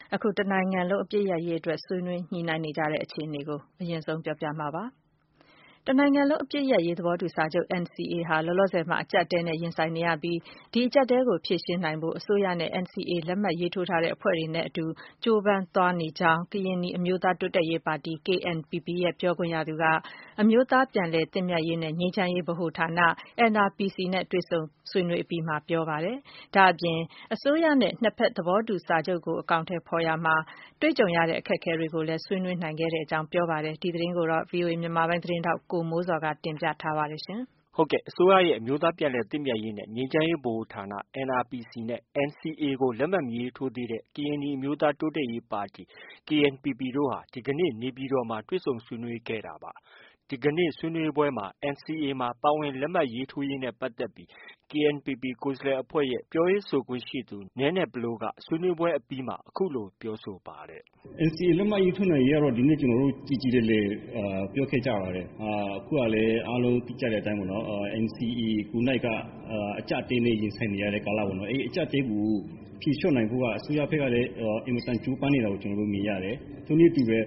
အခုတနိုင်ငံလုံးအပစ်ရပ်ရေးအတွက်ဆွေးနွေးညှိနှိုင်းနေကြတဲ့အခြေအနေကိုအရင်ဆုံးပြောပြမှာပါ။ တနိုင်ငံလုံးအပစ်ရပ်ရေးသဘောတူစာချုပ် NCA ဟာလောလောဆယ်မှာအကျပ်အတည်းနဲ့ရင်ဆိုင်နေရပြီး ဒီအကျပ်အတည်းကိုဖြေရှင်းနိုင်ဖို့အစိုးရနဲ့ NCA လက်မှတ်ရေးထိုးထားတဲ့အဖွဲ့တွေနဲ့အတူကြိုးပမ်းသွားနေကြောင်း ကရင်နီအမျိုးသားတိုးတက်ရေးပါတီ KNPP ရဲ့ပြောခွင့်ရသူက အမျိုးသားပြန်လည်သင့်မြတ်ရေးနဲ့ငြိမ်းချမ်းရေးဗဟိုဌာန NRPC နဲ့တွေ့ဆုံဆွေးနွေးအပြီးမှာပြောပါတယ်။ ဒါ့အပြင်အစိုးရနဲ့နှစ်ဘက်သဘောတူစာချုပ်ကိုအကောင်အထည်ဖော်ရာမှာတွေ့ကြုံရတဲ့အခက်အခဲတွေကိုလည်းဆွေးနွေးနိုင်ခဲ့ကြောင်းပြောပါတယ်။ ဒီသတင်းကိုတော့ ဗွီအိုအေမြန်မာပိုင်းသတင်းထောက်ကိုမိုးဇော်ကတင်ပြထားပါတယ်။အစိုးရရဲ့အမျိုးသားပြန်လည်သင့်မြတ်ရေးနဲ့ငြိမ်းချမ်းရေးဗဟိုဌာန NRPC နဲ့ NCA ကိုလက်မှတ်မရေးထိုးသေးတဲ့ ကရင်နီအမျိုးသားတိုးတက်ရေးပါတီ KNPP တို့ဟာ ဒီကနေ့ နေပြည်တော်မှာတွေ့ဆုံဆွေးနွေးခဲ့တာပါ။ ဒီကနေ့ဆွေးနွေးပွဲမှာ NCA မှာပါဝင်လက်မှတ်ရေးထိုးရေးနဲ့ပတ်သက်ပြီး KNPP ကိုယ်စားလှယ်အဖွဲ့ရဲ့ ပြောရေးဆိုခွင့်ရှိသူ နဲနဲပလိုးက ဆွေးနွေးပွဲအပြီးမှာအခုလိုပြောဆိုပါတယ်။ NCA လက်မှတ်ရေးထိုးနိုင်ရေးကတော့ဒီနေ့ကျနော်တို့ကြည်ကြည်လည်လည်ပြောခဲ့ကြပါတယ်။ အခုကလည်းအားလုံးသိကြတဲ့အတိုင်းပေါ့နော် NCA ကိုယ်၌ကအကျပ်အတည်းနဲ့ရင်ဆိုင်နေရတဲ့ကာလပေါ့နော်။ အဲဒီအကျပ်အတည်းကိုဖြေလျှော့နိုင်ဖို့ကအစိုးရဘက်ကလည်းအင်မတန်ကြိုးပမ်းနေတာကိုကျနော်တို့မြင်ရတယ်။ ထို့နည်းတူပဲ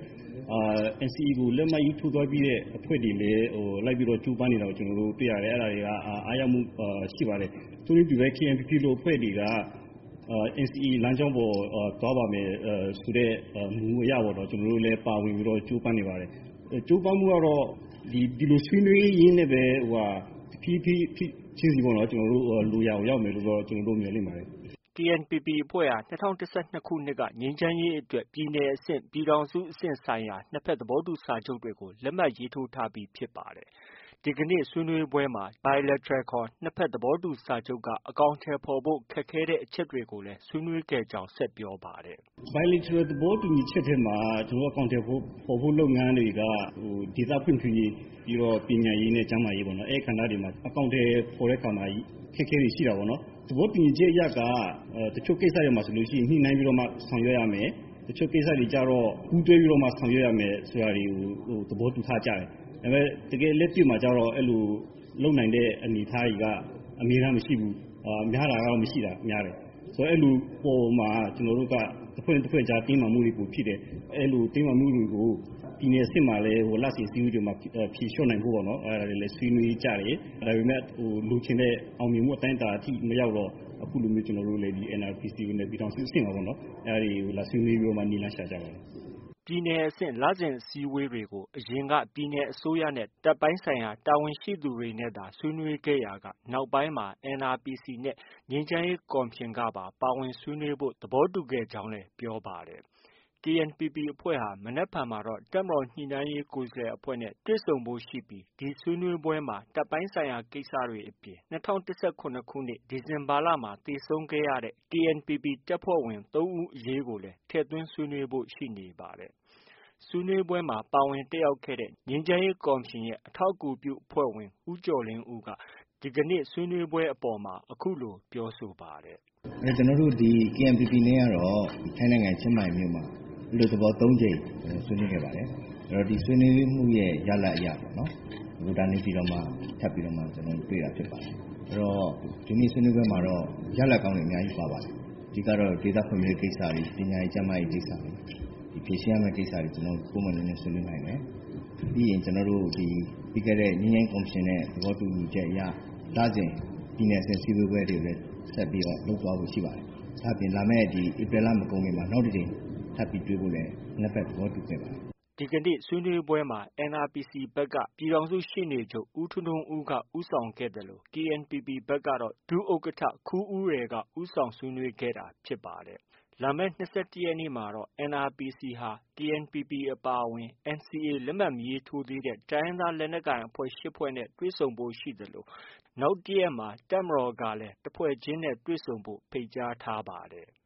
NCA ကိုလက်မှတ်ရေးထိုးသွားပြီးတဲ့အဖွဲ့တွေလည်းလိုက်ပြီးတော့ကြိုးပမ်းနေတာကိုကျနော်တို့တွေ့ရတယ်။ အဲဒါတွေကအားရမှုရှိပါတယ်။ ထို့နည်းတူပဲ KNPP လိုအဖွဲ့တွေက NCA လမ်းကြောင်းပေါ်သွားပါမယ်ဆိုတဲ့မူအရပေါ့နော် ကျနော်တို့လည်းပါဝင်ပြီးတော့ကြိုးပမ်းနေပါတယ်။ ကြိုးပမ်းမှုကတော့ဒီလိုဆွေးနွေးရင်းနဲ့ပဲတဖြည်းဖြည်းချင်းစီပေါ့နော် ကျနော်တို့လိုရာကိုရောက်မယ်လို့တော့ကျနော်တို့မျှော်လင့်ပါတယ်။ KNPP အဖွဲ့ဟာ ၂၀၁၂ခုနှစ်က ငြိမ်းချမ်းရေးအတွက် ပြည်နယ်အဆင့်၊ ပြည်ထောင်စုအဆင့်ဆိုင်ရာနှစ်ဘက်သဘောတူစာချုပ်တွေကို လက်မှတ်ရေးထိုးထားပြီးဖြစ်ပါတယ်။ ဒီကနေ့ဆွေးနွေးပွဲမှာ Bilateral ခေါ် နှစ်ဘက်သဘောတူစာချုပ်ကအကောင်အထည်ဖော်ဖို့ခက်ခဲတဲ့အချက်တွေကိုလည်းဆွေးနွေးခဲ့ကြောင်းဆက်ပြောပါတယ်။ Bilateral သဘောတူညီချက်ထဲမှာကျနော်တို့အကောင်အထည်ဖော်ဖို့လုပ်ငန်းတွေက ဒေသဖွံ့ဖြိုးရေးပြီးတော့ပညာရေးနဲ့ကျန်းမာရေးပေါ့နော် အဲဒီကဏ္ဍတွေမှာအကောင်အထည်ဖော်တဲ့အခါမှာအခက်အခဲတွေရှိတာပေါ့နော်။ သဘောတူညီချက်အရကတချို့ကိစ္စတွေမှာဆိုလို့ရှိရင်ညှိနှိုင်းပြီးတော့မှဆောင်ရွက်ရမယ်။ တချို့ကိစ္စတွေကျတော့ပူးတွဲပြီးတော့မှဆောင်ရွက်ရမယ်ဆိုတာတွေကိုသဘောတူထားကြတယ်။ ဒါပေမဲ့တကယ်လက်တွေ့မှာကျတော့အဲလိုလုပ်နိုင်တဲ့အနေအထားတွေကအမြဲတမ်းမရှိဘူး။ များတာကတော့မရှိတာများတယ်။ ဆိုတော့အဲလိုပေါ်မှာကျနော်တို့ကတစ်ဖွဲ့နဲ့တစ်ဖွဲ့ကြားတင်းမာမှုတွေပိုဖြစ်တယ်။ အဲလိုတင်းမာမှုတွေကိုပြည်နယ်အဆင့်မှာလည်းလစဉ်အစည်းအဝေးတွေမှာဖြေလျှော့နိုင်ဖို့ပေါ့နော်အဲဒါတွေလည်းဆွေးနွေးကြတယ်။ ဒါပေမဲ့လိုချင်တဲ့အောင်မြင်မှုအတိုင်းအတာအထိမရောက်တော့အခုလိုမျိုးကျနော်တို့လည်းဒီ NRPC နဲ့ပြည်ထောင်စုအဆင့်မှာပေါ့နော်အဲဒါတွေကိုလာဆွေးနွေးပြီးတော့မှနည်းလမ်းရှာကြပါတယ်။ပြည်နယ်အဆင့်လစဉ်အစည်းအဝေးတွေကို အရင်က ပြည်နယ်အစိုးရနဲ့ တပ်ပိုင်းဆိုင်ရာတာဝန်ရှိသူတွေနဲ့သာဆွေးနွေးခဲ့ရာက နောက်ပိုင်းမှာ NRPC နဲ့ ငြိမ်းချမ်းရေးကော်မရှင်ကပါ ပါဝင်ဆွေးနွေးဖို့ သဘောတူခဲ့ကြောင်းလည်း ပြောပါတယ်။ KNPP အဖွဲ့ဟာ မနက်ဖြန်မှာတော့ တပ်မတော်ညှိနှိုင်းရေးကိုယ်စားလှယ်အဖွဲ့နဲ့တွေ့ဆုံဖို့ရှိပြီး ဒီဆွေးနွေးပွဲမှာ တပ်ပိုင်းဆိုင်ရာကိစ္စတွေအပြင် ၂၀၁၇ခုနှစ် ဒီဇင်ဘာလမှာ သေဆုံးခဲ့ရတဲ့ KNPP တပ်ဖွဲ့ဝင် ၃ဦးအရေးကိုလည်း ထည့်သွင်းဆွေးနွေးဖို့ ရှိနေပါတယ်။ ဆွေးနွေးပွဲမှာပါဝင်တက်ရောက်ခဲ့တဲ့ ငြိမ်းချမ်းရေးကော်မရှင်ရဲ့ အထောက်အကူပြုအဖွဲ့ဝင် ဦးကျော်လင်းဦးက ဒီကနေ့ဆွေးနွေးပွဲအပေါ်မှာ အခုလို ပြောဆိုပါတယ်။ ကျနော်တို့ဒီ KNPP နဲ့ကတော့ ထိုင်းနိုင်ငံချင်းမိုင်မြို့မှာအလွတ်သဘော ၃ကြိမ်ဆွေးနွေးခဲ့ပါတယ်။ ဒီဆွေးနွေးမှုရဲ့ရလဒ်အရပေါ့နော် နေပြည်တော်မှာထပ်ပြီးတော့ကျနော်တို့တွေ့တာဖြစ်ပါတယ်။ ဒီနေ့ဆွေးနွေးပွဲမှာတော့ ရလဒ်ကောင်းတွေအများကြီးပါပါတယ်။ အဓိကတော့ ဒေသဖွံ့ဖြိုးရေးကိစ္စတွေ ပညာရေးကျန်းမာရေးကိစ္စတွေ ဖြေရှင်းရမယ့်ကိစ္စတွေပွင့်ပွင့်လင်းလင်းဆွေးနွေးနိုင်တယ်။ ပြီးရင်ကျနော်တို့ပြီးခဲ့တဲ့ငြိမ်းချမ်းရေးကော်မရှင်နဲ့သဘောတူညီချက်အရ လစဉ်ပြည်နယ်အဆင့်စည်းဝေးပွဲတွေလည်းဆက်ပြီးတော့လုပ်သွားဖို့ရှိပါတယ်။ ဒါ့အပြင်လာမယ့်ဧပြီလမကုန်ခင်မှာနောက်တစ်ကြိမ်ထပ်ပြီးတွေ့ဖို့လည်းနှစ်ဘက်သဘောတူခဲ့ပါတယ်။ဒီကနေ့ဆွေးနွေးပွဲမှာ NRPC ဘက်က ပြည်ထောင်စုရှေ့နေချုပ် ဦးထွန်းထွန်းဦးက ဦးဆောင်ခဲ့သလို KNPP ဘက်ကတော့ ဒုဥက္ကဌ ခူးဦးရယ်က ဦးဆောင်ဆွေးနွေးခဲ့တာဖြစ်ပါတယ်။ လာမယ့် ၂၁ရက်နေ့မှာတော့ NRPC ဟာ KNPP အပါအဝင် NCA လက်မှတ်မရေးထိုးသေးတဲ့ တိုင်းရင်းသားလက်နက်ကိုင်အဖွဲ့ ၈ဖွဲ့နဲ့တွေ့ဆုံဖို့ရှိသလို နောက်တစ်ရက်မှာ တပ်မတော်ကလည်း တစ်ဖွဲ့ချင်းနဲ့တွေ့ဆုံဖို့ ဖိတ်ကြားထားပါတယ်။